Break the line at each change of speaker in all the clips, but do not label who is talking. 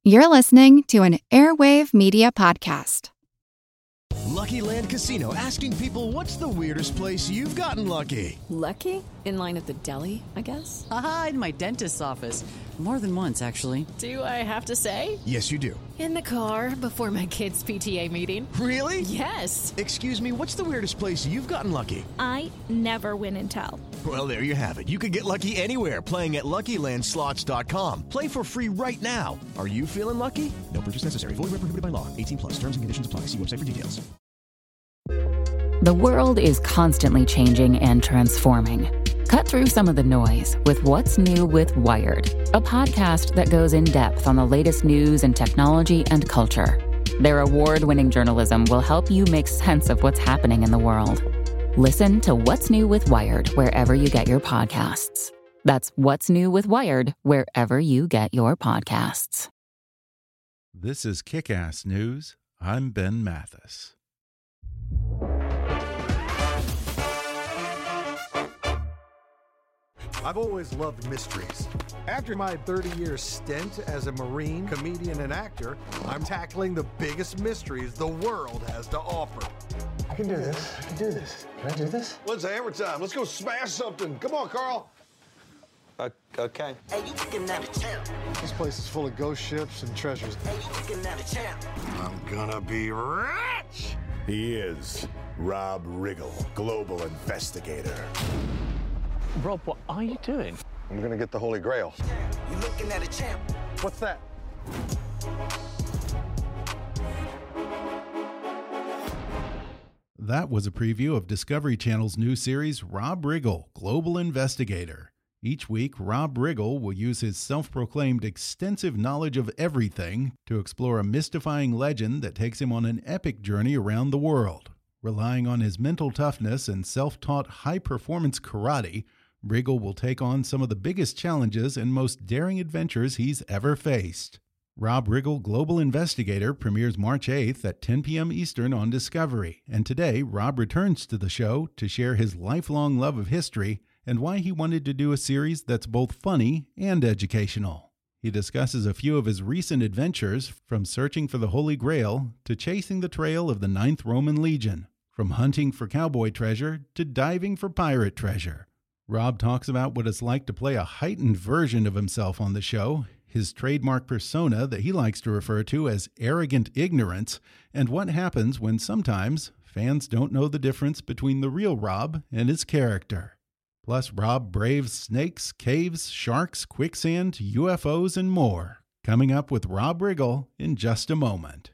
You're listening to an Airwave Media Podcast.
Lucky Land Casino, asking people, what's the weirdest place you've gotten lucky?
Lucky? In line at the deli, I guess?
Aha, in my dentist's office. More than once, actually.
Do I have to say?
Yes, you do.
In the car before my kids' PTA meeting.
Really?
Yes.
Excuse me, what's the weirdest place you've gotten lucky?
I never win and tell.
Well, there you have it. You can get lucky anywhere, playing at LuckyLandSlots.com. Play for free right now. Are you feeling lucky? No purchase necessary. Void where prohibited by law. 18 plus. Terms and conditions apply. See website for details.
The world is constantly changing and transforming. Cut through some of the noise with What's New with Wired, a podcast that goes in depth on the latest news and technology and culture. Their award-winning journalism will help you make sense of what's happening in the world. Listen to What's New with Wired wherever you get your podcasts. That's What's New with Wired wherever you get your podcasts.
This is Kick-Ass News. I'm Ben Mathis.
I've always loved mysteries. After my 30-year stint as a Marine, comedian, and actor, I'm tackling the biggest mysteries the world has to offer.
I can do this. I can do this. Can I do this?
When's the hammer time? Let's go smash something. Come on, Carl.
Okay.
Hey, you looking at a champ.
This place is full of ghost ships and treasures.
Hey, you looking at a champ.
I'm gonna be rich.
He is Rob Riggle, global investigator.
Rob, what are you doing?
I'm gonna get the Holy Grail.
You looking at a champ.
What's that?
That was a preview of Discovery Channel's new series, Rob Riggle, Global Investigator. Each week, Rob Riggle will use his self-proclaimed extensive knowledge of everything to explore a mystifying legend that takes him on an epic journey around the world. Relying on his mental toughness and self-taught high-performance karate, Riggle will take on some of the biggest challenges and most daring adventures he's ever faced. Rob Riggle Global Investigator premieres March 8th at 10 p.m. Eastern on Discovery, and today Rob returns to the show to share his lifelong love of history and why he wanted to do a series that's both funny and educational. He discusses a few of his recent adventures, from searching for the Holy Grail to chasing the trail of the Ninth Roman Legion, from hunting for cowboy treasure to diving for pirate treasure. Rob talks about what it's like to play a heightened version of himself on the show, his trademark persona that he likes to refer to as arrogant ignorance, and what happens when sometimes fans don't know the difference between the real Rob and his character. Plus, Rob braves snakes, caves, sharks, quicksand, UFOs, and more. Coming up with Rob Riggle in just a moment.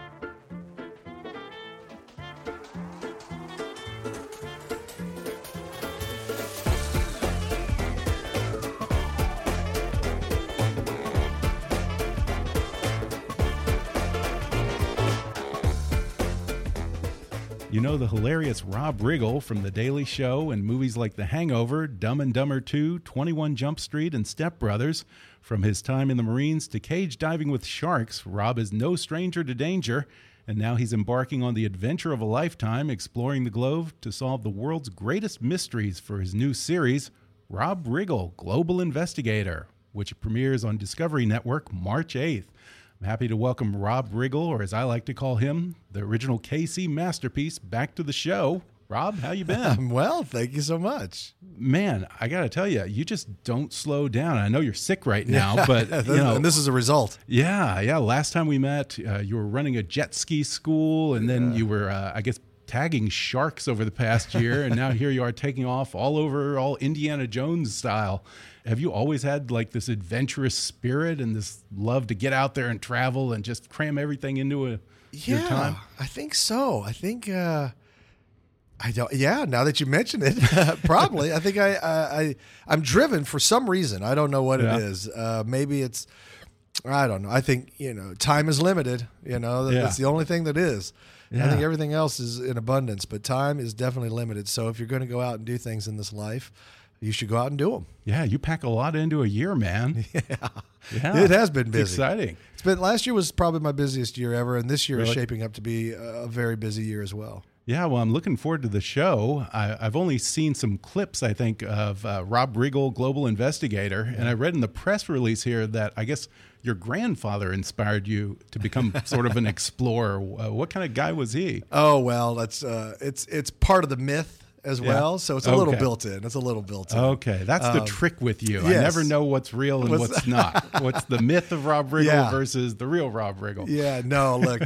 You know the hilarious Rob Riggle from The Daily Show and movies like The Hangover, Dumb and Dumber 2, 21 Jump Street, and Step Brothers. From his time in the Marines to cage diving with sharks, Rob is no stranger to danger, and now he's embarking on the adventure of a lifetime, exploring the globe to solve the world's greatest mysteries for his new series, Rob Riggle, Global Investigator, which premieres on Discovery Network March 8th. I'm happy to welcome Rob Riggle, or as I like to call him, the original KC masterpiece, back to the show. Rob, how you been?
I'm well, thank you so much.
Man, I got to tell you, you just don't slow down. I know you're sick right now, but you know,
and this is a result.
Yeah. Last time we met, you were running a jet ski school, and then you were, I guess, tagging sharks over the past year, and now here you are taking off all over, all Indiana Jones style. Have you always had like this adventurous spirit and this love to get out there and travel and just cram everything into your time?
I think so. I think I don't. Yeah, now that you mention it, probably. I think I'm driven for some reason. I don't know what it is. Maybe it's, I don't know. I think time is limited. That's the only thing that is. Yeah. I think everything else is in abundance, but time is definitely limited. So if you're going to go out and do things in this life, you should go out and do them.
Yeah, you pack a lot into a year, man.
Yeah. It has been busy.
It's exciting.
Last year was probably my busiest year ever, and this year is shaping up to be a very busy year as well.
Yeah, well, I'm looking forward to the show. I've only seen some clips, I think, of Rob Riggle, Global Investigator, and I read in the press release here that I guess your grandfather inspired you to become sort of an explorer. What kind of guy was he?
Oh, well, that's it's part of the myth as well, so it's a little built in. It's a little built in.
Okay, that's the trick with you.
Yes.
I never know what's real and what's not. What's the myth of Rob Riggle versus the real Rob Riggle?
Yeah, no, look,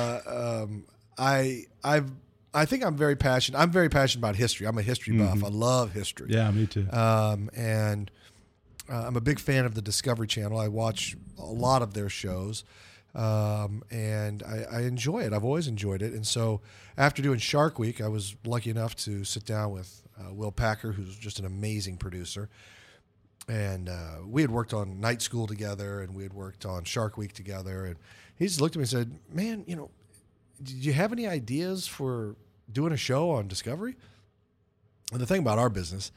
I think I'm very passionate. I'm very passionate about history. I'm a history buff. I love history.
Yeah, me too.
And I'm a big fan of the Discovery Channel. I watch a lot of their shows. And I enjoy it. I've always enjoyed it. And so after doing Shark Week, I was lucky enough to sit down with Will Packer, who's just an amazing producer. And we had worked on Night School together, and we had worked on Shark Week together. And he just looked at me and said, man, did you have any ideas for doing a show on Discovery? And the thing about our business,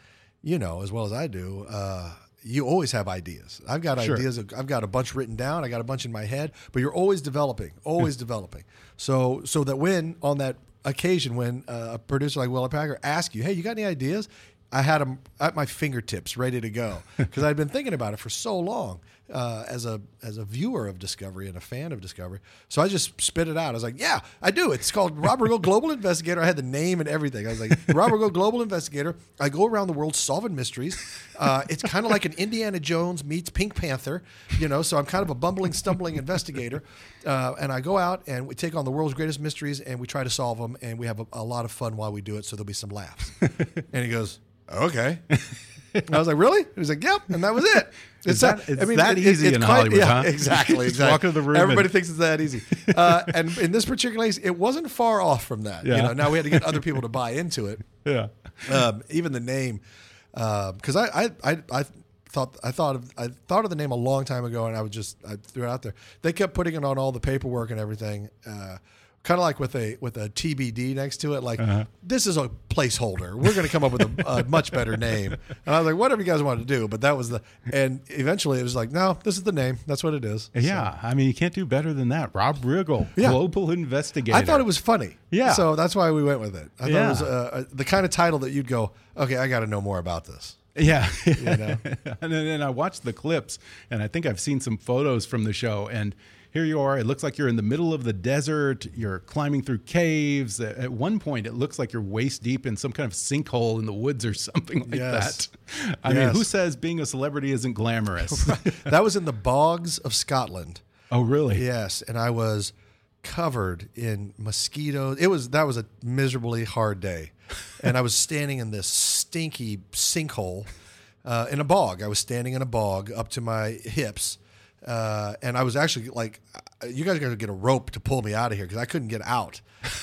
as well as I do, you always have ideas. I've got ideas. I've got a bunch written down. I got a bunch in my head, but you're always developing, developing. So that when on that occasion, when a producer like Will Packer asks you, hey, you got any ideas? I had them at my fingertips ready to go because I'd been thinking about it for so long as a viewer of Discovery and a fan of Discovery. So I just spit it out. I was like, yeah, I do. It's called Rob Riggle Global Investigator. I had the name and everything. I was like, Rob Riggle Global Investigator. I go around the world solving mysteries. It's kind of like an Indiana Jones meets Pink Panther, so I'm kind of a bumbling, stumbling investigator. And I go out and we take on the world's greatest mysteries and we try to solve them. And we have a lot of fun while we do it. So there'll be some laughs. And he goes, okay. And I was like, really? He was like, yep. And that was it.
It's that easy in Hollywood, huh?
Exactly.
Walk into the room.
Everybody thinks it's that easy. And in this particular case, it wasn't far off from that.
Yeah.
Now we had to get other people to buy into it.
Yeah.
Even the name, because I thought of the name a long time ago, and I threw it out there. They kept putting it on all the paperwork and everything. Kind of like with a TBD next to it, like this is a placeholder. We're going to come up with a much better name. And I was like, whatever you guys want to do, but that was and eventually it was like, no, this is the name. That's what it is.
Yeah, so. I mean, you can't do better than that. Rob Riggle, Global Investigator.
I thought it was funny.
Yeah,
so that's why we went with it. I thought it was the kind of title that you'd go, okay, I got to know more about this.
Yeah, and then I watched the clips, and I think I've seen some photos from the show, and here you are. It looks like you're in the middle of the desert. You're climbing through caves. At one point, it looks like you're waist deep in some kind of sinkhole in the woods or something like that. I mean, who says being a celebrity isn't glamorous?
That was in the bogs of Scotland.
Oh, really?
Yes, and I was covered in mosquitoes. That was a miserably hard day, and I was standing in this stinky sinkhole in a bog. I was standing in a bog up to my hips. And I was actually like, you guys got to get a rope to pull me out of here because I couldn't get out.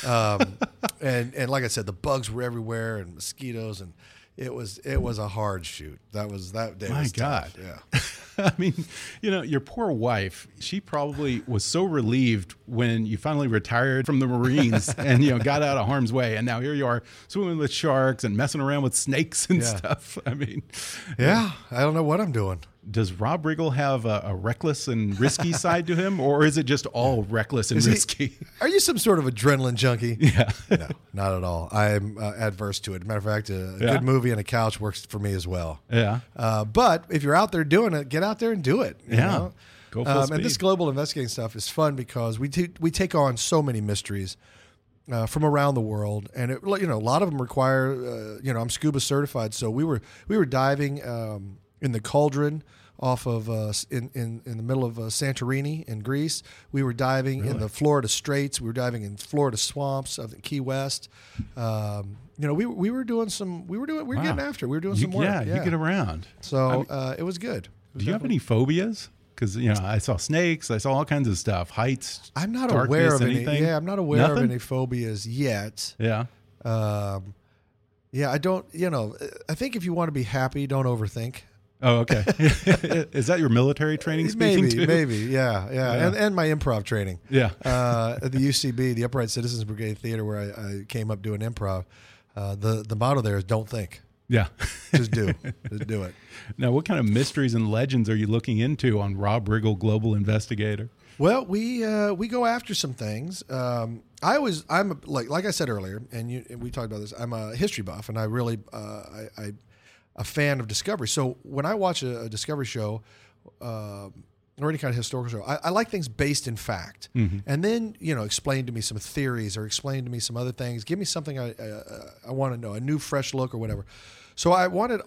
And like I said, the bugs were everywhere and mosquitoes, and it was a hard shoot. That day.
My God.
Tough. Yeah.
I mean, your poor wife, she probably was so relieved when you finally retired from the Marines and, got out of harm's way. And now here you are swimming with sharks and messing around with snakes and stuff. I mean,
I don't know what I'm doing.
Does Rob Riggle have a reckless and risky side to him, or is it just all reckless and risky?
Are you some sort of adrenaline junkie?
Yeah.
No, not at all. I'm adverse to it. Matter of fact, a good movie and a couch works for me as well.
Yeah.
But if you're out there doing it, get out there and do it. You know?
Go full speed.
And this global investigating stuff is fun because we take on so many mysteries from around the world, and a lot of them require. I'm scuba certified, so we were diving in the Cauldron off of in the middle of Santorini in Greece. We were diving in the Florida Straits. We were diving in Florida swamps of Key West. We were doing some. We were getting after. We were doing some work.
Yeah, you get around.
So it was good.
Do you have any phobias? Because I saw snakes. I saw all kinds of stuff. Heights.
I'm not
darkness,
aware of
anything?
any. Yeah, I'm not aware of any phobias yet.
Yeah.
I don't. I think if you want to be happy, don't overthink.
Oh, okay. Is that your military training speaking too?
Maybe, yeah. And my improv training.
Yeah.
At the UCB, the Upright Citizens Brigade Theater, where I came up doing improv, the motto there is "Don't think."
Yeah.
Just do. Just do it.
Now, what kind of mysteries and legends are you looking into on Rob Riggle Global Investigator?
Well, we go after some things. I'm like I said earlier, and we talked about this. I'm a history buff, and I really a fan of Discovery. So when I watch a Discovery show, or any kind of historical show. I like things based in fact.
Mm-hmm.
And then, explain to me some theories or explain to me some other things. Give me something I want to know, a new, fresh look or whatever. So I wanted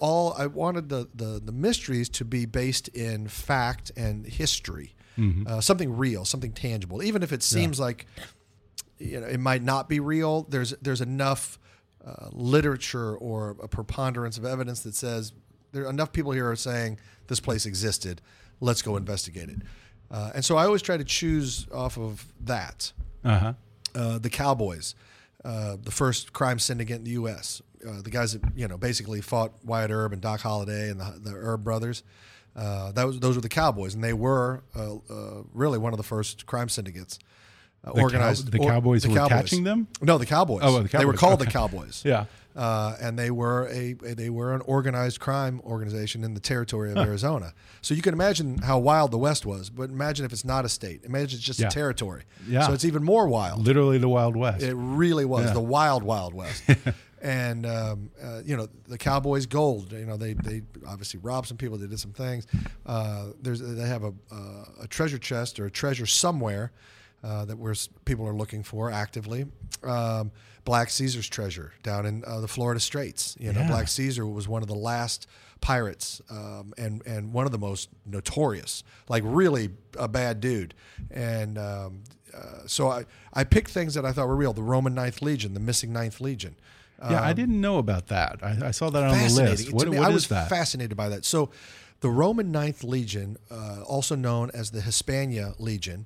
the mysteries to be based in fact and history, something real, something tangible. Even if it seems like, it might not be real, there's enough literature or a preponderance of evidence that says there are enough people here are saying this place existed. Let's go investigate it. And so I always try to choose off of that.
Uh-huh.
The Cowboys, the first crime syndicate in the U.S., the guys that basically fought Wyatt Earp and Doc Holliday and the Earp brothers. Those were the Cowboys, and they were really one of the first crime syndicates. Organized.
The Cowboys were catching them?
No, the Cowboys.
Oh, the Cowboys.
They were called the Cowboys.
Yeah.
And they were an organized crime organization in the territory of Arizona. So you can imagine how wild the West was, but imagine if it's not a state. Imagine it's just a territory.
Yeah.
So it's even more wild.
Literally the Wild West.
It really was the wild, wild West. And the Cowboys' gold. They obviously robbed some people. They did some things. They have a treasure chest or a treasure somewhere that people are looking for actively. Black Caesar's treasure down in the Florida Straits. Black Caesar was one of the last pirates and one of the most notorious, like really a bad dude. And so I picked things that I thought were real. The Roman Ninth Legion, the missing Ninth Legion.
I didn't know about that. I saw that on the list. What
I was
is that?
Fascinated by that. So the Roman Ninth Legion, also known as the Hispania Legion,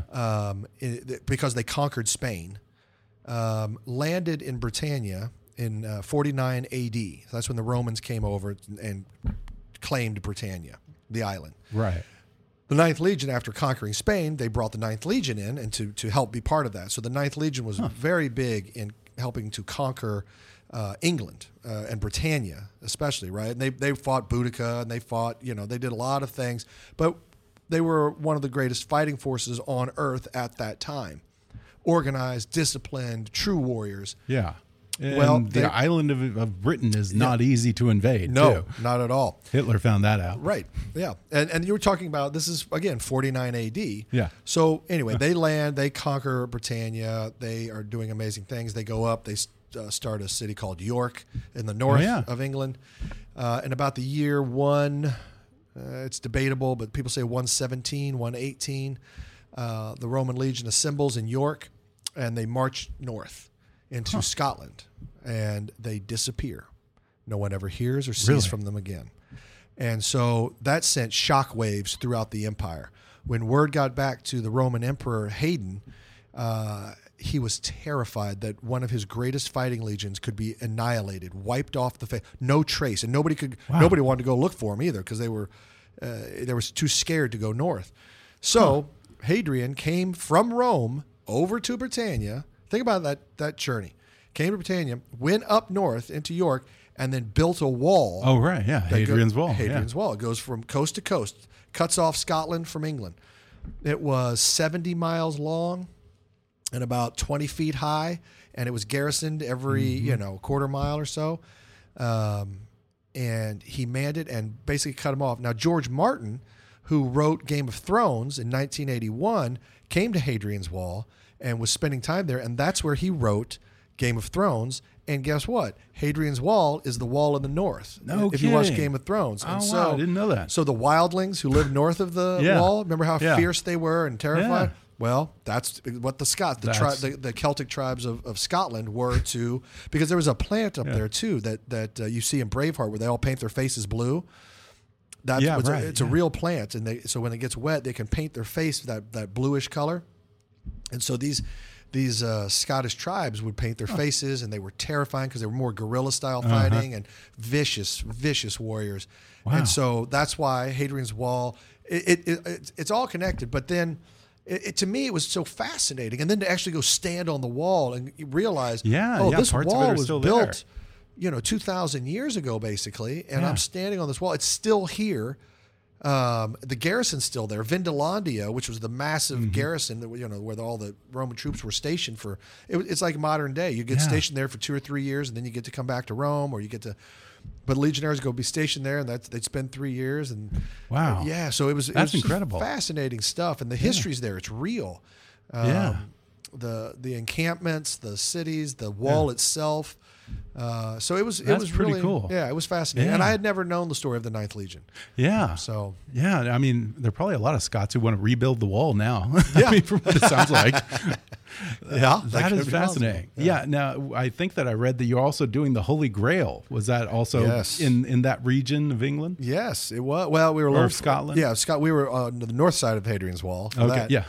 because they conquered Spain, landed in Britannia in 49 AD. That's when the Romans came over and claimed Britannia, the island.
Right.
The Ninth Legion, after conquering Spain, they brought the Ninth Legion in and to help be part of that. So the Ninth Legion was very big in helping to conquer England and Britannia, especially, right? And they fought Boudica, and they fought, they did a lot of things, but they were one of the greatest fighting forces on earth at that time. Organized, disciplined, true warriors.
Yeah. And the island of Britain is not easy to invade.
No,
too.
Not at all.
Hitler found that out.
Right. Yeah. And you were talking about, this is, again, 49 AD.
Yeah.
So anyway, they land, they conquer Britannia. They are doing amazing things. They go up, they start a city called York in the north of England. And about the year it's debatable, but people say 117, 118, the Roman Legion assembles in York, and they march north into Scotland, and they disappear. No one ever hears or sees from them again. And so that sent shockwaves throughout the empire. When word got back to the Roman Emperor Hadrian, he was terrified that one of his greatest fighting legions could be annihilated, wiped off the face, no trace, and nobody wanted to go look for him either because they were too scared to go north. So Hadrian came from Rome over to Britannia. Think about that journey. Came to Britannia, went up north into York, and then built a wall.
Oh, right, yeah, Hadrian's Wall.
Hadrian's Wall. It goes from coast to coast, cuts off Scotland from England. It was 70 miles long and about 20 feet high, and it was garrisoned every quarter mile or so. And he manned it and basically cut him off. Now, George Martin, who wrote Game of Thrones in 1981, came to Hadrian's Wall and was spending time there, and that's where he wrote Game of Thrones. And guess what? Hadrian's Wall is the wall in the north. If you watch Game of Thrones.
And wow, I didn't know that.
So the wildlings who lived north of the wall, remember how fierce they were and terrified? Yeah. Well, that's what the Scots, the Celtic tribes of Scotland were too, because there was a plant up there too that you see in Braveheart where they all paint their faces blue. It's a real plant, and so when it gets wet, they can paint their face that bluish color. And so these Scottish tribes would paint their faces, and they were terrifying because they were more guerrilla style fighting and vicious warriors. Wow. And so that's why Hadrian's Wall, it's all connected. But then, to me, it was so fascinating. And then to actually go stand on the wall and you realize, this wall was built, 2,000 years ago, basically, and I'm standing on this wall. It's still here. The garrison's still there. Vindelandia, which was the massive garrison that where all the Roman troops were stationed for. It's like modern day. You get stationed there for 2 or 3 years, and then you get to come back to Rome, or you get to. But legionaries go be stationed there, and they'd spend 3 years. And
wow,
yeah. So it was
incredible,
fascinating stuff, and the history's there. It's real. The encampments, the cities, the wall itself. So it was
pretty
really cool. Yeah, it was fascinating, and I had never known the story of the Ninth Legion.
Yeah.
So
I mean, there are probably a lot of Scots who want to rebuild the wall now.
Yeah.
I mean, from what it sounds like.
That
is fascinating. Yeah. Now I think that I read that you're also doing the Holy Grail. Was that also in that region of England?
Yes, it was. Well, we were
Scotland.
Yeah, We were on the north side of Hadrian's Wall. For that.
Yeah.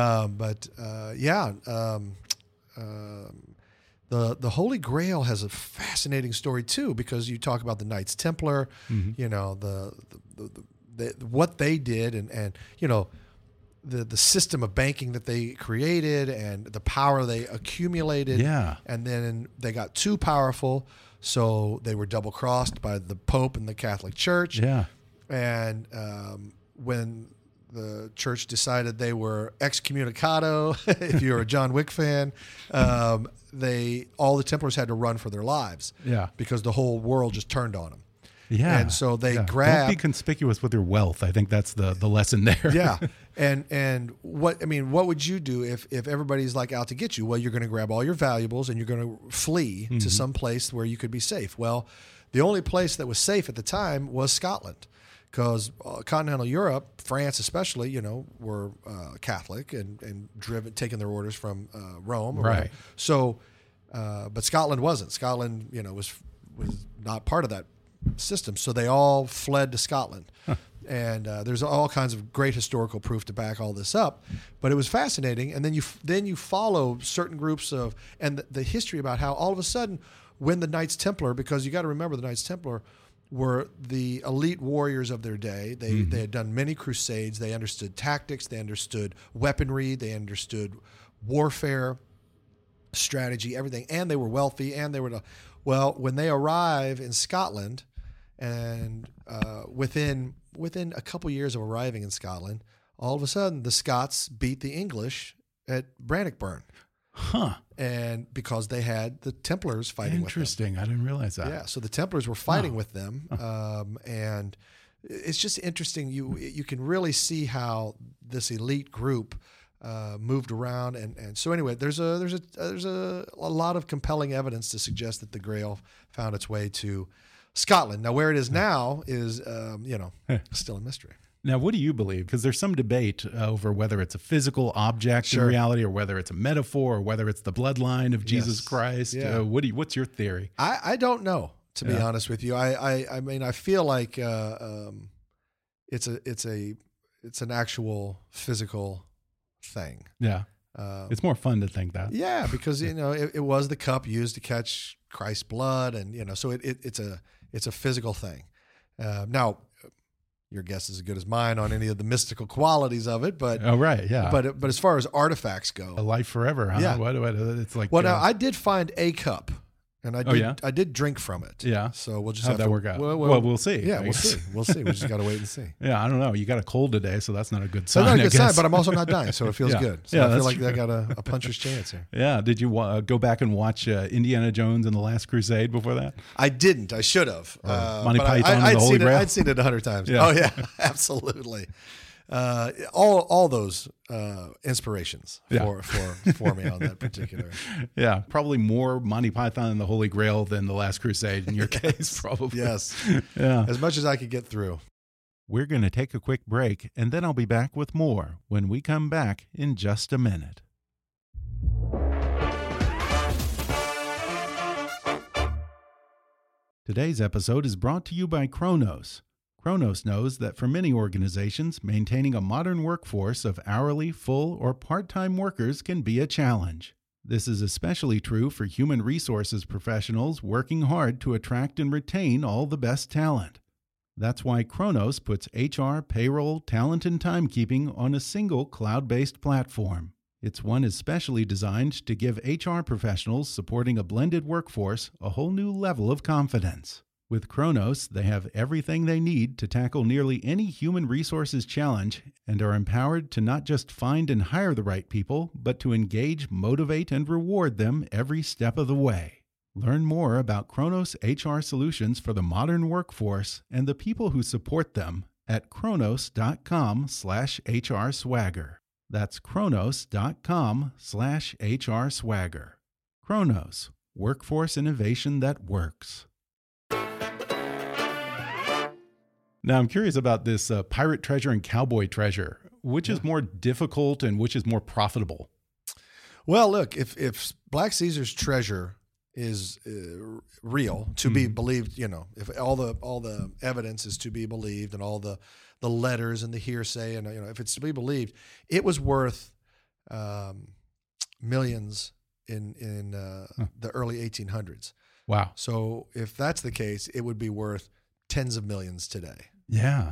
The Holy Grail has a fascinating story too, because you talk about the Knights Templar, you know, the what they did, and you know, the system of banking that they created and the power they accumulated.
Yeah.
And then they got too powerful, so they were double crossed by the Pope and the Catholic Church.
Yeah.
And when the church decided they were excommunicado, if you're a John Wick fan, all the Templars had to run for their lives.
Yeah.
Because the whole world just turned on them.
Yeah.
And so they grabbed.
Don't be conspicuous with your wealth. I think that's the lesson there.
Yeah. And what would you do if everybody's like out to get you? Well, you're going to grab all your valuables and you're going to flee to some place where you could be safe. Well, the only place that was safe at the time was Scotland, because continental Europe, France especially, you know, were Catholic and taking their orders from Rome.
Right.
So, but Scotland wasn't. Scotland, you know, was not part of that system. So they all fled to Scotland. Huh. And there's all kinds of great historical proof to back all this up. But it was fascinating. And then you follow certain groups and the history about how all of a sudden when the Knights Templar, because you got to remember the Knights Templar were the elite warriors of their day. They had done many crusades. They understood tactics. They understood weaponry. They understood warfare, strategy, everything. And they were wealthy. And they were when they arrive in Scotland, and within a couple years of arriving in Scotland, all of a sudden the Scots beat the English at Bannockburn.
Huh.
And because they had the Templars fighting with them.
Interesting. I didn't realize that.
Yeah. So the Templars were fighting with them. And it's just interesting. You can really see how this elite group moved around. And so anyway, there's a lot of compelling evidence to suggest that the Grail found its way to Scotland. Now, where it is now is, still a mystery.
Now, what do you believe? Because there's some debate over whether it's a physical object in reality, or whether it's a metaphor, or whether it's the bloodline of Jesus Christ. Yeah. What's your theory?
I don't know, to be honest with you. I mean, I feel like it's an actual physical thing.
Yeah. It's more fun to think that.
Yeah, because it was the cup used to catch Christ's blood, and so it's a physical thing. Now, your guess is as good as mine on any of the mystical qualities of it, but But as far as artifacts go,
a life forever, huh?
Yeah.
It's like
now I did find a cup. And I did drink from it.
Yeah.
So we'll just
How'd that work out? Well, we'll see.
Yeah, we'll see. We'll see. We just got to wait and see.
Yeah, I don't know. You got a cold today, so that's not a good sign.
That's not a good sign, but I'm also not dying, so it feels good. So I feel like
true.
I got a puncher's chance here.
Yeah. Did you go back and watch Indiana Jones and the Last Crusade before that?
I didn't. I should have.
Monty Python and the Holy Grail?
I'd seen it 100 times.
Yeah.
Oh, yeah. Absolutely. All those inspirations for me on that particular.
Yeah, probably more Monty Python and the Holy Grail than the Last Crusade in your case, probably.
Yes.
Yeah.
As much as I could get through.
We're going to take a quick break, and then I'll be back with more when we come back in just a minute. Today's episode is brought to you by Kronos. Kronos knows that for many organizations, maintaining a modern workforce of hourly, full, or part-time workers can be a challenge. This is especially true for human resources professionals working hard to attract and retain all the best talent. That's why Kronos puts HR, payroll, talent, and timekeeping on a single cloud-based platform. It's one especially designed to give HR professionals supporting a blended workforce a whole new level of confidence. With Kronos, they have everything they need to tackle nearly any human resources challenge and are empowered to not just find and hire the right people, but to engage, motivate, and reward them every step of the way. Learn more about Kronos HR solutions for the modern workforce and the people who support them at kronos.com/HRswagger. That's kronos.com/HRswagger. Kronos, workforce innovation that works. Now, I'm curious about this pirate treasure and cowboy treasure. Which is more difficult and which is more profitable?
Well, look, if Black Caesar's treasure is real, to be believed, if all the evidence is to be believed and all the letters and the hearsay, and if it's to be believed, it was worth millions in the early 1800s.
Wow.
So if that's the case, it would be worth tens of millions today.
Yeah.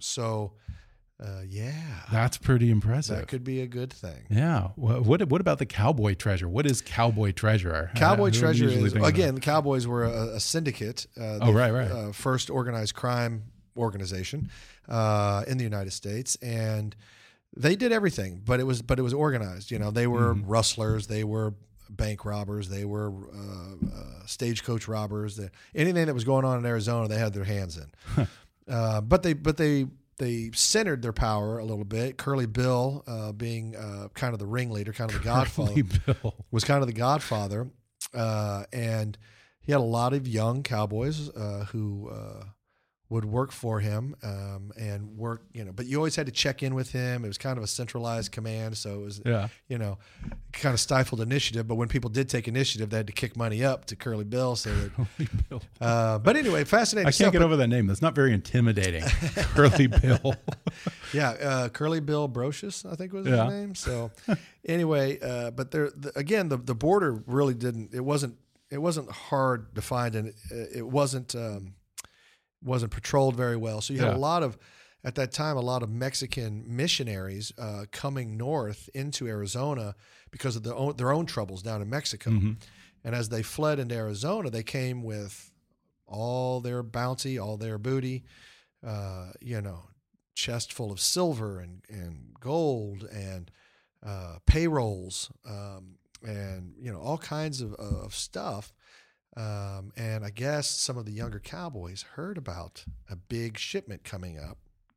That's
pretty impressive.
That could be a good thing.
Yeah. What about the cowboy treasure? What is cowboy treasure?
Cowboy treasure is, again, the Cowboys were a syndicate.
Right.
First organized crime organization in the United States, and they did everything, but it was organized. They were rustlers, they were bank robbers, they were stagecoach robbers. Anything that was going on in Arizona, they had their hands in. But they centered their power a little bit. Curly Bill, being kind of the ringleader, kind of the godfather, was kind of the godfather, and he had a lot of young cowboys who would work for him and work, but you always had to check in with him. It was kind of a centralized command, so it was, kind of stifled initiative. But when people did take initiative, they had to kick money up to Curly Bill. So that, but anyway, fascinating.
I can't get over that name. That's not very intimidating. Curly Bill.
Curly Bill Brocious, I think was his name. So anyway, but again, the border really didn't. It wasn't hard to find, and it wasn't patrolled very well. So you had at that time, a lot of Mexican missionaries coming north into Arizona because of their own troubles down in Mexico. And as they fled into Arizona, they came with all their bounty, all their booty, chest full of silver and gold and payrolls and all kinds of stuff. And I guess some of the younger cowboys heard about a big shipment coming up,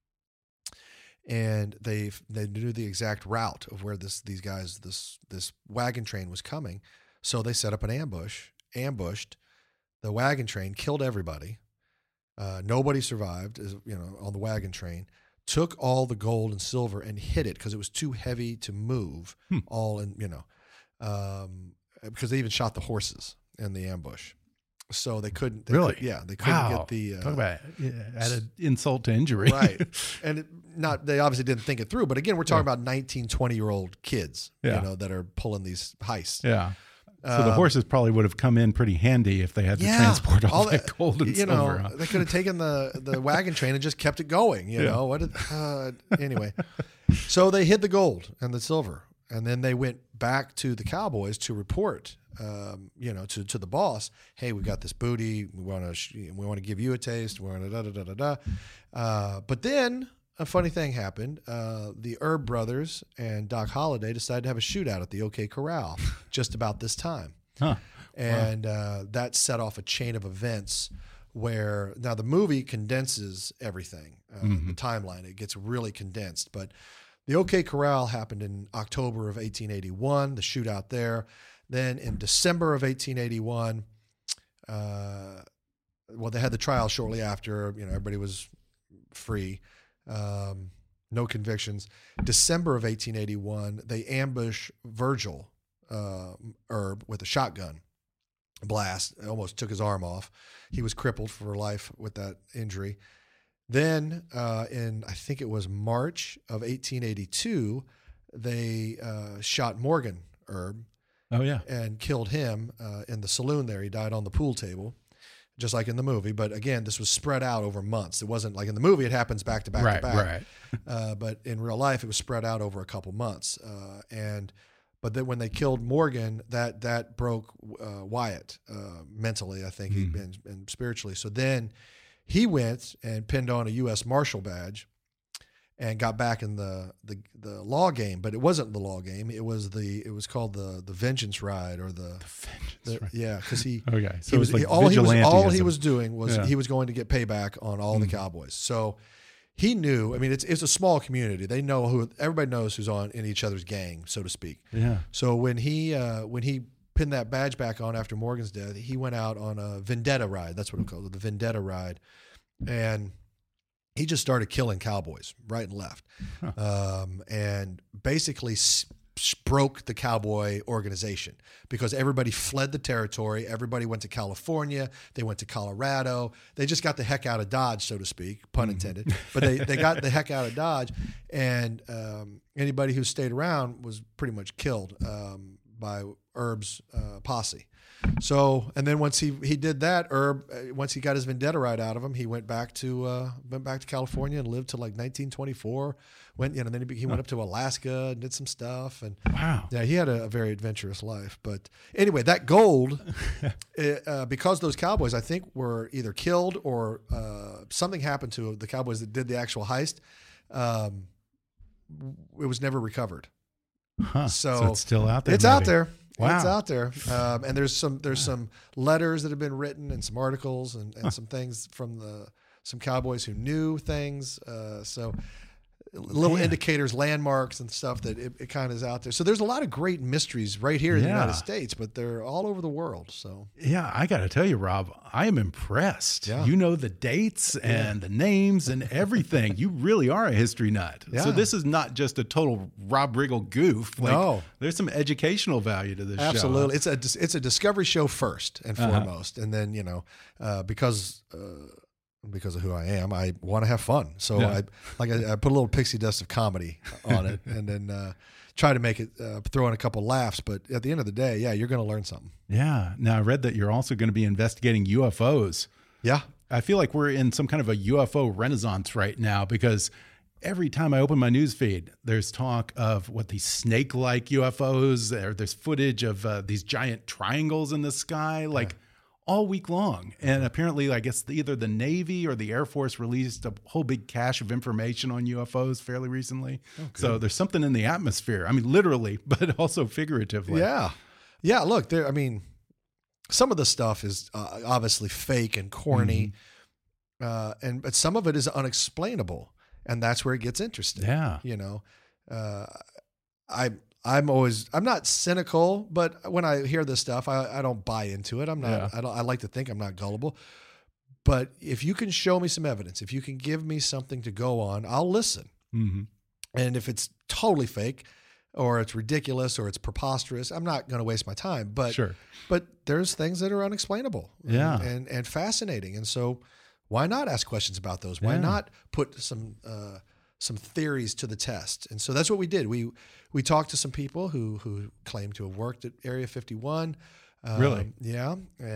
and they knew the exact route of where this wagon train was coming. So they set up an ambush, ambushed the wagon train, killed everybody. Nobody survived, on the wagon train. Took all the gold and silver and hid it because it was too heavy to move. All in, because they even shot the horses in the ambush, so they couldn't. They couldn't get the.
Talk about added insult to injury,
right? And they obviously didn't think it through. But again, we're talking about 19, 20-year-old kids, that are pulling these heists.
Yeah. So the horses probably would have come in pretty handy if they had to transport all that gold and silver.
They could have taken the wagon train and just kept it going. Anyway, so they hid the gold and the silver, and then they went back to the Cowboys to report. To the boss, hey, we got this booty. We want to give you a taste. We want to But then a funny thing happened. The Erb brothers and Doc Holliday decided to have a shootout at the OK Corral just about this time, and that set off a chain of events where now the movie condenses everything, the timeline. It gets really condensed, but the OK Corral happened in October of 1881. The shootout there. Then in December of 1881, they had the trial shortly after. Everybody was free, no convictions. December of 1881, they ambush Virgil Erb with a shotgun blast. It almost took his arm off. He was crippled for life with that injury. Then in, I think it was March of 1882, they shot Morgan Erb.
Oh, yeah.
And killed him in the saloon there. He died on the pool table, just like in the movie. But again, this was spread out over months. It wasn't like in the movie, it happens back to back to back.
Right.
But in real life, it was spread out over a couple months. And But then when they killed Morgan, that broke Wyatt mentally, I think, and spiritually. So then he went and pinned on a U.S. Marshal badge and got back in the law game. But it wasn't the law game. It was called the Vengeance Ride or the Vengeance Ride. Yeah, because he
okay. So
all he was doing was he was going to get payback on all the Cowboys. So he knew. I mean, it's a small community. They know everybody knows who's in each other's gang, so to speak.
Yeah.
So when he pinned that badge back on after Morgan's death, he went out on a vendetta ride. That's what it called, the vendetta ride, and he just started killing cowboys right and left, and basically broke the cowboy organization because everybody fled the territory. Everybody went to California. They went to Colorado. They just got the heck out of Dodge, so to speak, pun intended. But they got the heck out of Dodge, and anybody who stayed around was pretty much killed by Herb's posse. So, and then once he did that, Herb, once he got his vendetta ride out of him, he went back to California and lived till like 1924. Then he went up to Alaska and did some stuff. And
wow,
yeah, he had a very adventurous life. But anyway, that gold, because those cowboys, I think, were either killed or something happened to the cowboys that did the actual heist. It was never recovered.
Huh.
So
it's still out there.
It's out there.
Wow.
It's out there. And there's some letters that have been written and some articles and some things from some cowboys who knew things. So little indicators, landmarks and stuff that it kind of is out there. So there's a lot of great mysteries right here in the United States, but they're all over the world. So
yeah, I got to tell you, Rob, I am impressed.
Yeah.
You know the dates and the names and everything. You really are a history nut.
Yeah.
So this is not just a total Rob Riggle goof.
No,
there's some educational value to this show.
Absolutely. It's a discovery show first and foremost. And then, because of who I am, I want to have fun. So I put a little pixie dust of comedy on it and then try to make it, throw in a couple laughs. But at the end of the day, you're going to learn something.
Yeah. Now I read that you're also going to be investigating UFOs.
Yeah.
I feel like we're in some kind of a UFO renaissance right now because every time I open my news feed, there's talk of these snake-like UFOs. There's footage of these giant triangles in the sky, all week long. And apparently, I guess either the Navy or the Air Force released a whole big cache of information on UFOs fairly recently. Oh, so there's something in the atmosphere. I mean, literally, but also figuratively.
Yeah. Yeah, look, some of the stuff is obviously fake and corny, but some of it is unexplainable. And that's where it gets interesting.
Yeah.
I'm not cynical, but when I hear this stuff, I don't buy into it. I like to think I'm not gullible, but if you can show me some evidence, if you can give me something to go on, I'll listen.
Mm-hmm.
And if it's totally fake or it's ridiculous or it's preposterous, I'm not going to waste my time, but there's things that are unexplainable and fascinating. And so why not ask questions about those? Why not put some theories to the test? And so that's what we did. We talked to some people who claimed to have worked at Area 51.
Really?
Yeah.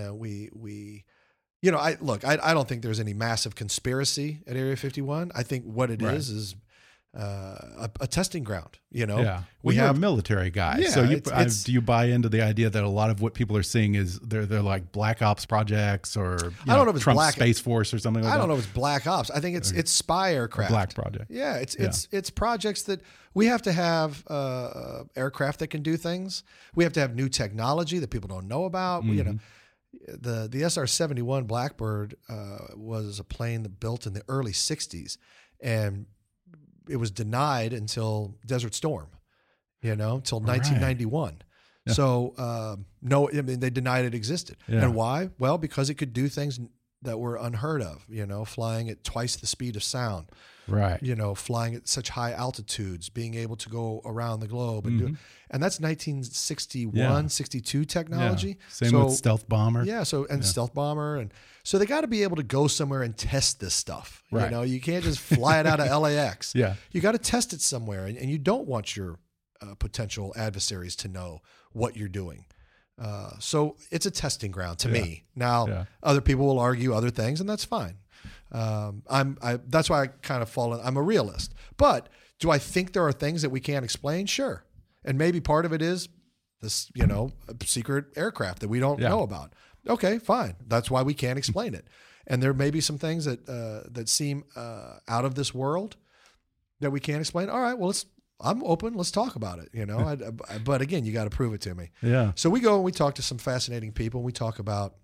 I don't think there's any massive conspiracy at Area 51. I think what it is a testing ground.
Well, you're a military guy, so do you buy into the idea that a lot of what people are seeing is they're like black ops projects or I don't know if it's Trump Space Force or something like that?
I don't know if it's black ops. I think it's spy aircraft.
Black project.
Yeah, it's projects that we have to have aircraft that can do things. We have to have new technology that people don't know about.
Mm-hmm.
The SR-71 Blackbird was a plane that built in the early 60s, and it was denied until Desert Storm, until 1991.
Right. Yeah.
So, they denied it existed.
Yeah.
And why? Well, because it could do things that were unheard of, flying at twice the speed of sound,
right?
Flying at such high altitudes, being able to go around the globe and and that's 1961, 62 technology.
Yeah. Same with stealth bomber.
Yeah. So, stealth bomber. And so they got to be able to go somewhere and test this stuff.
Right.
You can't just fly it out of LAX.
Yeah.
You got to test it somewhere, and you don't want your potential adversaries to know what you're doing. So it's a testing ground to me. Now, other people will argue other things, and that's fine. That's why I kind of I'm a realist. But do I think there are things that we can't explain? Sure. And maybe part of it is this, you know, secret aircraft that we don't know about. Okay, fine. That's why we can't explain it. And there may be some things that seem out of this world that we can't explain. All right, well, I'm open. Let's talk about it. You know, but again, you got to prove it to me.
Yeah.
So we go and we talk to some fascinating people. And we talk about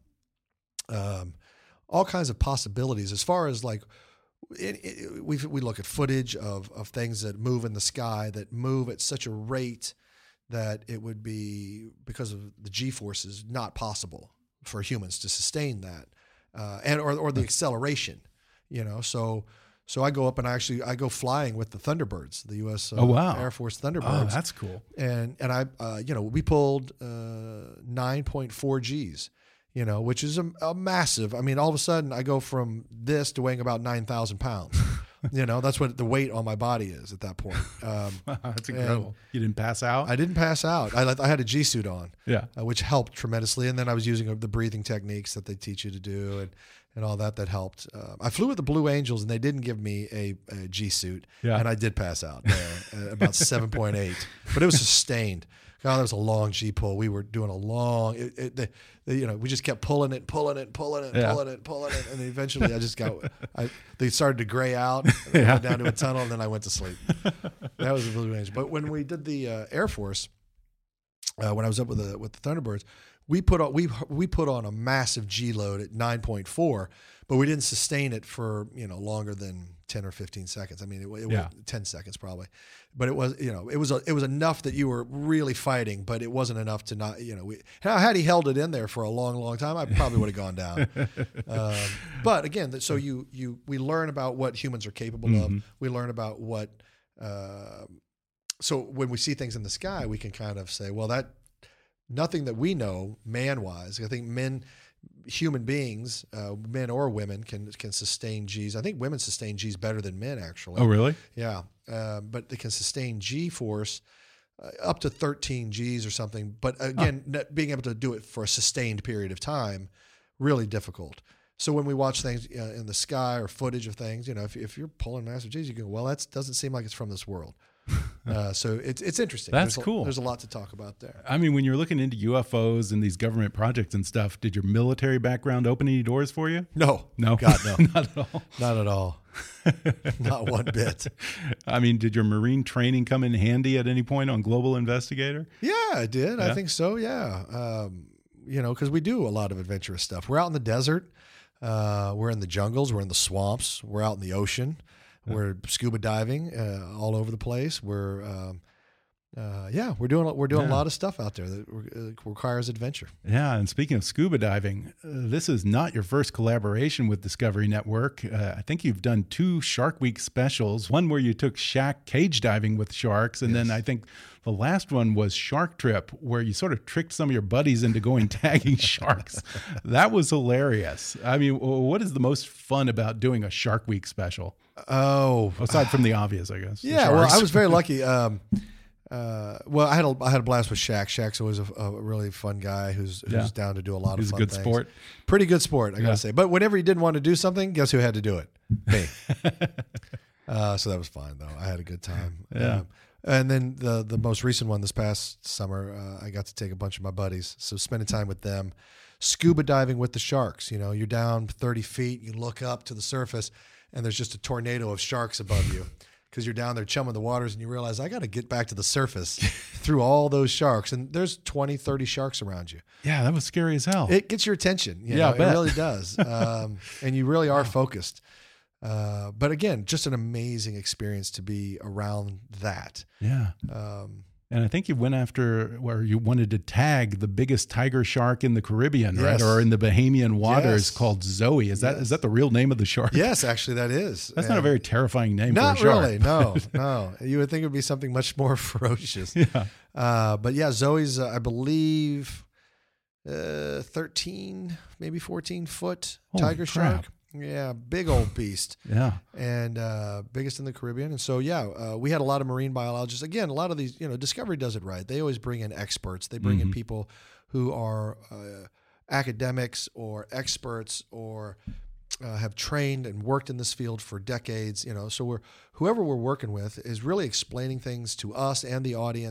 all kinds of possibilities as far as like we look at footage of things that move in the sky, that move at such a rate that it would be, because of the G-forces, not possible for humans to sustain that, or the acceleration, you know. So I go up and I go flying with the Thunderbirds, the U.S. Air Force Thunderbirds.
Oh, that's cool.
And I we pulled 9.4 Gs, you know, which is a massive. I mean, all of a sudden I go from this to weighing about 9,000 pounds. You know, that's what the weight on my body is at that point.
That's incredible. You didn't pass out?
I didn't pass out. I had a G suit on, which helped tremendously. And then I was using the breathing techniques that they teach you to do and all that helped. I flew with the Blue Angels, and they didn't give me a G suit, and I did pass out about 7.8, but it was sustained. God, that was a long G pull. We were doing a long, we just kept pulling it, and then eventually I just they started to gray out. And I went down to a tunnel, and then I went to sleep. That was the Blue Angels. But when we did the Air Force, when I was up with the Thunderbirds, we put on a massive G load at 9.4, but we didn't sustain it for longer than 10 or 15 seconds. I mean, it was 10 seconds probably, but it was it was enough that you were really fighting, but it wasn't enough to not had he held it in there for a long time, I probably would have gone down. But again, so we learn about what humans are capable of. We learn about what. So when we see things in the sky, we can kind of say, well, that nothing that we know man-wise. I think human beings, men or women, can sustain Gs. I think women sustain Gs better than men, actually.
Oh, really?
Yeah. But they can sustain G-force up to 13 Gs or something. But again, being able to do it for a sustained period of time, really difficult. So when we watch things in the sky or footage of things, if you're pulling massive Gs, you go, well, that doesn't seem like it's from this world. So it's interesting.
That's cool.
There's a lot to talk about there.
I mean, when you're looking into UFOs and these government projects and stuff, did your military background open any doors for you?
No. God, no.
Not at all.
Not at all. Not one bit.
I mean, did your Marine training come in handy at any point on Global Investigator?
Yeah, I did. Yeah? I think so, yeah. Because we do a lot of adventurous stuff. We're out in the desert. We're in the jungles. We're in the swamps. We're out in the ocean. We're scuba diving all over the place. We're doing a lot of stuff out there that requires adventure.
Yeah, and speaking of scuba diving, this is not your first collaboration with Discovery Network. I think you've done 2 Shark Week specials. One where you took Shaq cage diving with sharks, and then I think the last one was Shark Trip, where you sort of tricked some of your buddies into going tagging sharks. That was hilarious. I mean, what is the most fun about doing a Shark Week special?
Oh,
aside from the obvious, I guess.
Yeah, well, I was very lucky. Well, I had a blast with Shaq. Shaq's always a really fun guy who's down to do a lot of fun things.
He's a good sport.
Pretty good sport, I gotta say. But whenever he didn't want to do something, guess who had to do it? Me. So that was fine, though. I had a good time.
Yeah.
And then the most recent one this past summer, I got to take a bunch of my buddies. So spending time with them, scuba diving with the sharks. You're down 30 feet, you look up to the surface, and there's just a tornado of sharks above you. Because you're down there chumming the waters and you realize, I got to get back to the surface through all those sharks. And there's 20, 30 sharks around you.
Yeah, that was scary as hell.
It gets your attention. You know, it really does. And you really are focused. But again, just an amazing experience to be around that.
Yeah. And I think you went after where you wanted to tag the biggest tiger shark in the Caribbean, right? Or in the Bahamian waters, called Zoe. Is that the real name of the shark?
Yes, actually that is.
That's not a very terrifying name for a shark.
Not really, no. You would think it would be something much more ferocious.
Yeah.
But yeah, Zoe's, I believe, 13, maybe 14-foot tiger shark. Yeah, big old beast.
Yeah.
And biggest in the Caribbean. And so, we had a lot of marine biologists. Again, a lot of these, Discovery does it right. They always bring in experts. They bring in people who are academics or experts or have trained and worked in this field for decades. So whoever we're working with is really explaining things to us and the audience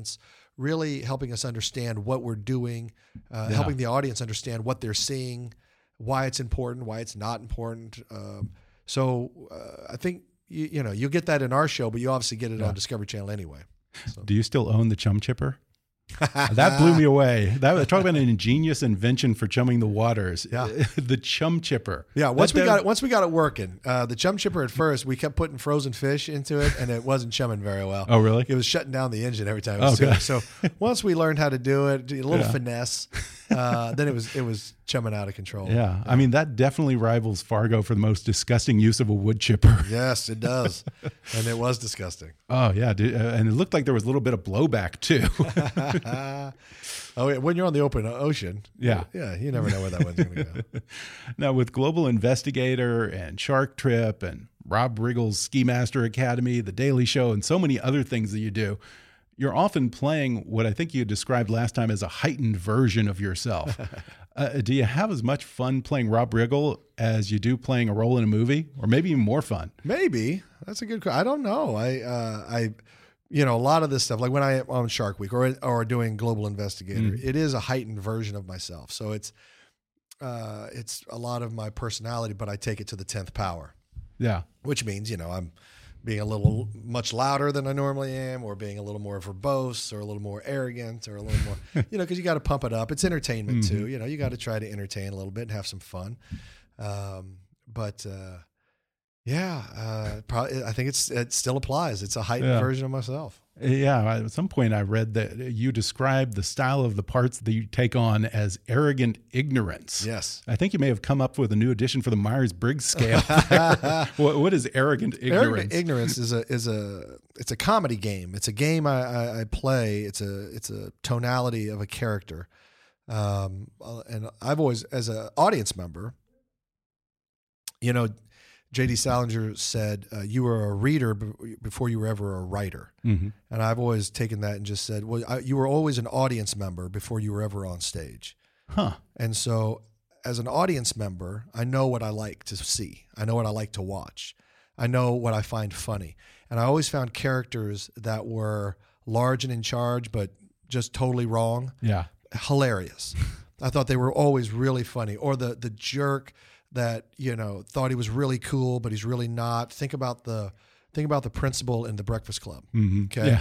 really helping us understand what we're doing, helping the audience understand what they're seeing, why it's important, why it's not important. So I think you'll get that in our show, but you obviously get it on Discovery Channel anyway. So.
Do you still own the Chum Chipper? That blew me away. Talk about an ingenious invention for chumming the waters.
Yeah.
The Chum Chipper.
Yeah, once we got it working, the Chum Chipper at first, we kept putting frozen fish into it, and it wasn't chumming very well.
Oh, really?
It was shutting down the engine every time it was doing it. So once we learned how to do it, a little finesse, then it was chumming out of control.
Yeah. I mean, that definitely rivals Fargo for the most disgusting use of a wood chipper.
Yes, it does. And it was disgusting.
Oh, yeah. And it looked like there was a little bit of blowback, too.
Oh, yeah. When you're on the open ocean.
Yeah.
Yeah, you never know where that one's going to go.
Now, with Global Investigator and Shark Trip and Rob Riggle's Ski Master Academy, The Daily Show, and so many other things that you do, you're often playing what I think you described last time as a heightened version of yourself. Do you have as much fun playing Rob Riggle as you do playing a role in a movie, or maybe even more fun?
Maybe. That's a good question. I don't know. A lot of this stuff, like when I am on Shark Week or doing Global Investigator, it is a heightened version of myself. So it's a lot of my personality, but I take it to the 10th power.
Yeah.
Which means, I'm being much louder than I normally am, or being a little more verbose, or a little more arrogant, or a little more, because you got to pump it up. It's entertainment too. You got to try to entertain a little bit and have some fun. Probably, I think it still applies. It's a heightened version of myself.
Yeah. At some point I read that you described the style of the parts that you take on as arrogant ignorance.
Yes.
I think you may have come up with a new addition for the Myers-Briggs scale. What is arrogant ignorance? Arrogant
ignorance is a comedy game. It's a game I play. It's a tonality of a character. And I've always, as an audience member, J.D. Salinger said, you were a reader before you were ever a writer. Mm-hmm. And I've always taken that and just said, well, you were always an audience member before you were ever on stage.
Huh.
And so as an audience member, I know what I like to see. I know what I like to watch. I know what I find funny. And I always found characters that were large and in charge, but just totally wrong.
Yeah.
Hilarious. I thought they were always really funny. Or the jerk that thought he was really cool, but he's really not. Think about the principal in The Breakfast Club.
Mm-hmm.
Okay,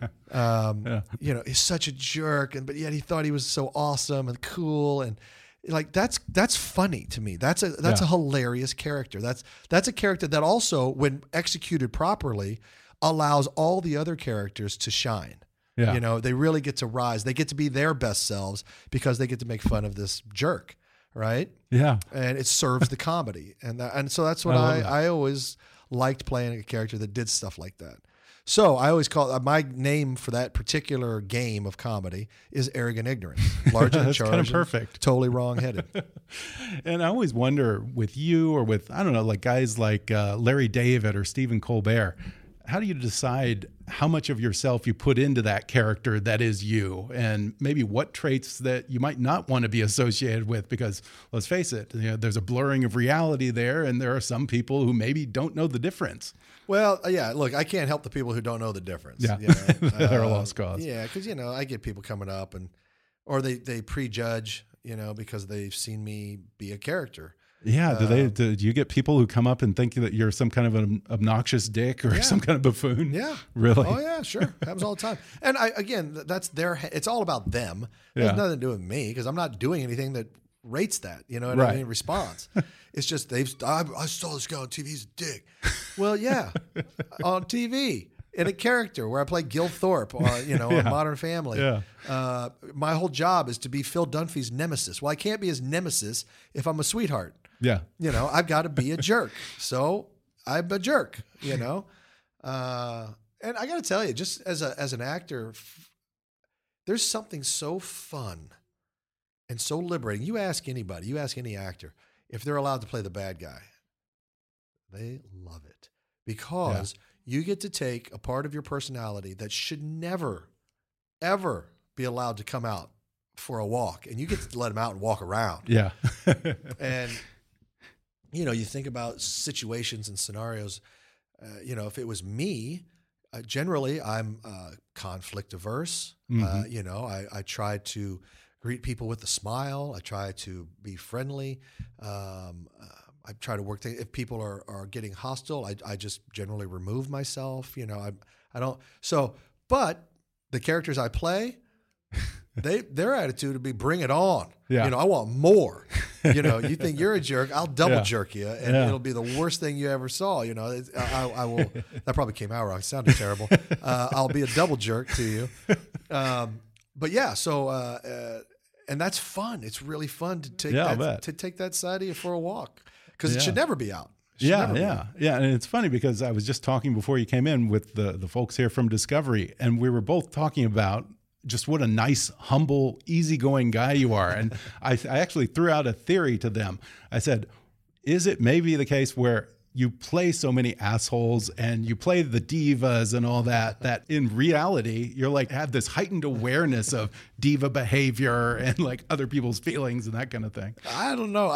yeah.
He's such a jerk, but yet he thought he was so awesome and cool, and like that's funny to me. That's a hilarious character. That's a character that also, when executed properly, allows all the other characters to shine.
Yeah.
They really get to rise. They get to be their best selves because they get to make fun of this jerk. Right?
Yeah.
And it serves the comedy. And so that's what I always liked, playing a character that did stuff like that. So I always call my name for that particular game of comedy is arrogant ignorance. Large and in charge.
Kind of perfect.
Totally wrong-headed.
And I always wonder with you or with, I don't know, like guys like Larry David or Stephen Colbert, how do you decide how much of yourself you put into that character that is you, and maybe what traits that you might not want to be associated with? Because let's face it, there's a blurring of reality there, and there are some people who maybe don't know the difference.
Well, yeah, look, I can't help the people who don't know the difference.
Yeah, they're a lost cause.
Yeah, because I get people coming up or they prejudge, because they've seen me be a character.
Yeah. Do you get people who come up and think that you're some kind of an obnoxious dick or some kind of buffoon?
Yeah.
Really?
Oh yeah, sure. Happens all the time. And that's it's all about them. It has nothing to do with me, because I'm not doing anything that rates that, I mean, response. It's just I saw this guy on TV, he's a dick. Well, yeah, on TV. In a character where I play Gil Thorpe on, on Modern Family.
Yeah.
My whole job is to be Phil Dunphy's nemesis. Well, I can't be his nemesis if I'm a sweetheart.
Yeah.
I've got to be a jerk. So I'm a jerk, And I got to tell you, just as an actor, there's something so fun and so liberating. You ask any actor, if they're allowed to play the bad guy, they love it, because you get to take a part of your personality that should never, ever be allowed to come out for a walk, and you get to let them out and walk around.
Yeah.
And, you think about situations and scenarios, if it was me, generally, I'm conflict averse. You know, I try to greet people with a smile. I try to be friendly. I try to work things. If people are getting hostile, I just generally remove myself. You know, I don't. So, but the characters I play, their attitude would be bring it on.
Yeah.
You know, I want more. You know, you think you're a jerk, I'll double jerk you, and it'll be the worst thing you ever saw. You know, I will. That probably came out wrong. It sounded terrible. I'll be a double jerk to you. But yeah, so and that's fun. It's really fun to take that side of you for a walk because it should never be out.
Yeah. And it's funny because I was just talking before you came in with the folks here from Discovery, and we were both talking about just what a nice, humble, easygoing guy you are. And I actually threw out a theory to them. I said, is it maybe the case where you play so many assholes and you play the divas and all that, that in reality, you're like, have this heightened awareness of diva behavior and like other people's feelings and that kind of thing?
I don't know.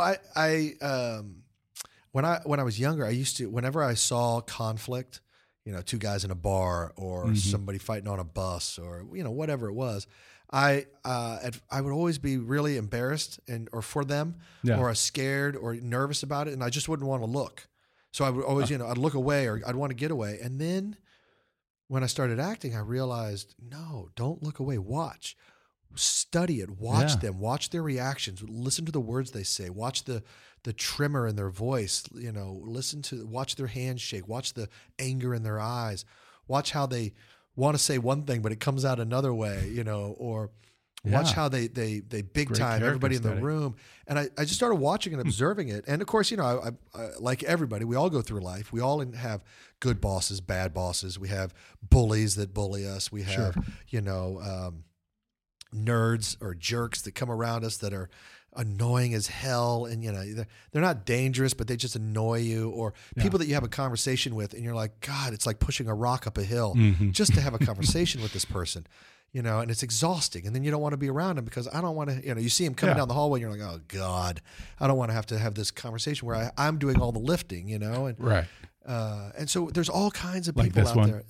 When I was younger, I used to, whenever I saw conflict, you know, two guys in a bar or somebody fighting on a bus or, you know, whatever it was, I would always be really embarrassed or for them or scared or nervous about it. And I just wouldn't want to look. So I would always, you know, I'd look away or I'd want to get away. And then when I started acting, I realized, no, don't look away. Watch, study it, watch them, watch their reactions, listen to the words they say, watch the tremor in their voice, you know, watch their hands shake, watch the anger in their eyes, watch how they want to say one thing, but it comes out another way, you know, or watch how they big time everybody in the room. And I just started watching and observing it. And of course, you know, I like everybody, we all go through life. We all have good bosses, bad bosses. We have bullies that bully us. We have, you know, nerds or jerks that come around us that are annoying as hell, and you know they're not dangerous, but they just annoy you, or people that you have a conversation with and you're like, God, it's like pushing a rock up a hill just to have a conversation with this person, you know, and it's exhausting, and then you don't want to be around them because I don't want to, you know, you see him coming down the hallway and you're like, oh God, I don't want to have this conversation where I'm doing all the lifting, you know, and and so there's all kinds of people out there.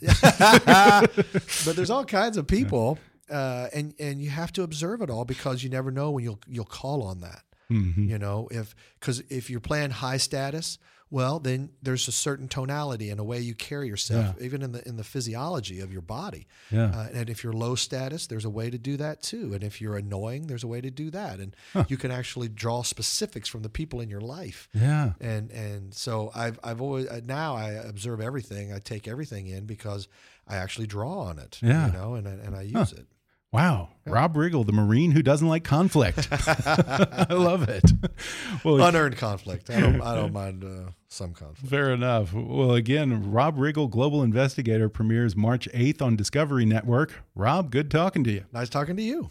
But there's all kinds of people. And you have to observe it all because you never know when you'll call on that. You know, because if you're playing high status, well, then there's a certain tonality and a way you carry yourself, even in the physiology of your body. And if you're low status, there's a way to do that too. And if you're annoying, there's a way to do that. And you can actually draw specifics from the people in your life. And so I've always, now I observe everything. I take everything in because I actually draw on it. You know, and I use it.
Wow. Rob Riggle, the Marine who doesn't like conflict. I love it. Well,
unearned conflict. I don't mind some conflict.
Fair enough. Well, again, Rob Riggle, Global Investigator, premieres March 8th on Discovery Network. Rob, good talking to you.
Nice talking to you.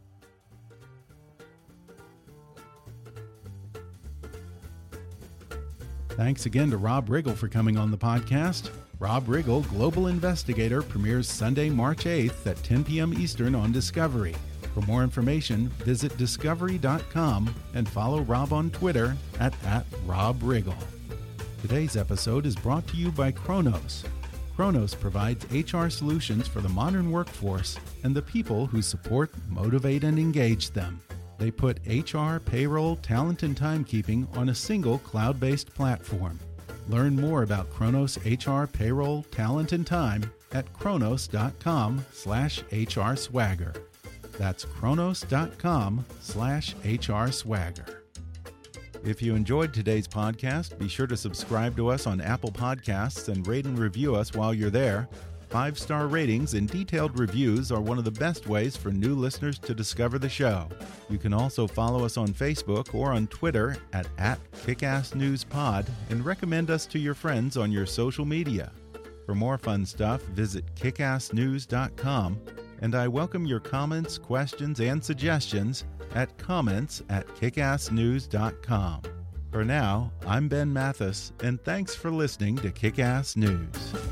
Thanks again to Rob Riggle for coming on the podcast. Rob Riggle, Global Investigator, premieres Sunday, March 8th at 10 p.m. Eastern on Discovery. For more information, visit discovery.com and follow Rob on Twitter at @RobRiggle. Today's episode is brought to you by Kronos. Kronos provides HR solutions for the modern workforce and the people who support, motivate, and engage them. They put HR, payroll, talent, and timekeeping on a single cloud-based platform. Learn more about Kronos HR, payroll, talent, and time at kronos.com/HRswagger. That's kronos.com/HRswagger. If you enjoyed today's podcast, be sure to subscribe to us on Apple Podcasts and rate and review us while you're there. 5-star ratings and detailed reviews are one of the best ways for new listeners to discover the show. You can also follow us on Facebook or on Twitter at @KickassNewsPod and recommend us to your friends on your social media. For more fun stuff, visit kickassnews.com, and I welcome your comments, questions, and suggestions at comments@kickassnews.com. For now, I'm Ben Mathis, and thanks for listening to Kick-Ass News.